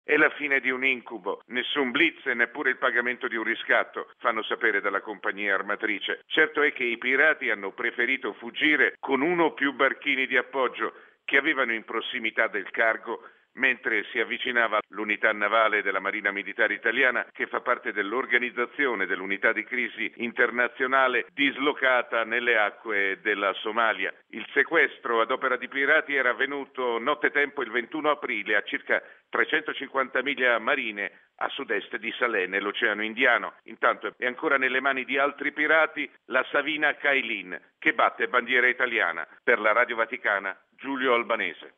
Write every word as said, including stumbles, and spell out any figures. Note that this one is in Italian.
È la fine di un incubo. Nessun blitz e neppure il pagamento di un riscatto, fanno sapere dalla compagnia armatrice. Certo è che i pirati hanno preferito fuggire con uno o più barchini di appoggio che avevano in prossimità del cargo mentre si avvicinava l'unità navale della Marina Militare Italiana, che fa parte dell'organizzazione dell'unità di crisi internazionale dislocata nelle acque della Somalia. Il sequestro ad opera di pirati era avvenuto nottetempo il ventuno aprile a circa trecentocinquanta miglia marine a sud-est di Salè, nell'Oceano Indiano. Intanto è ancora nelle mani di altri pirati la Savina Cailin, che batte bandiera italiana. Per la Radio Vaticana, Giulio Albanese.